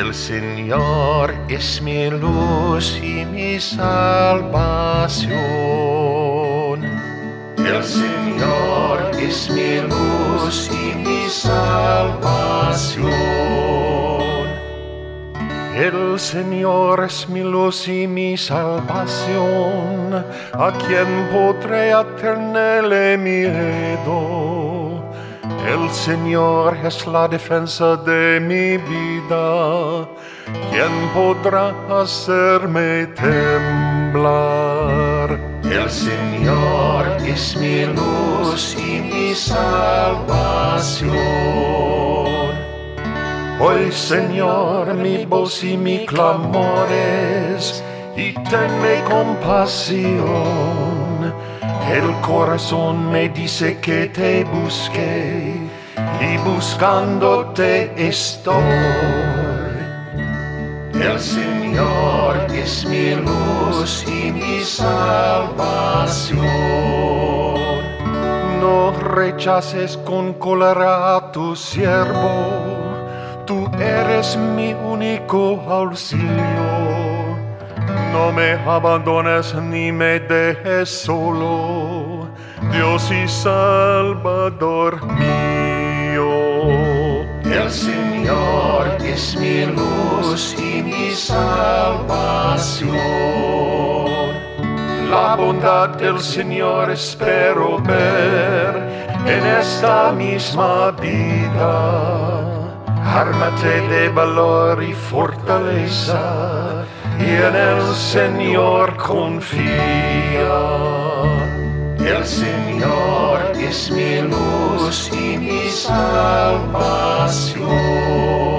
El Señor es mi luz y mi salvación. El Señor es mi luz y mi salvación. El Señor es mi luz y mi salvación. ¿A quién podré tenerle miedo? El Señor es la defensa de mi vida. ¿Quién podrá hacerme temblar? El Señor es mi luz y mi salvación. Hoy, Señor, mi voz y mi clamores, y tenme compasión. El corazón me dice que te busque, y buscándote estoy. El Señor es mi luz y mi salvación. No rechaces con cólera a tu siervo. Tú eres mi único auxilio. No me abandones ni me dejes solo, Dios y Salvador mío. El Señor es mi luz y mi salvación. La bondad del Señor espero ver en esta misma vida. Ármate de valor y fortaleza, y en el Señor confía. El Señor es mi luz y mi salvación.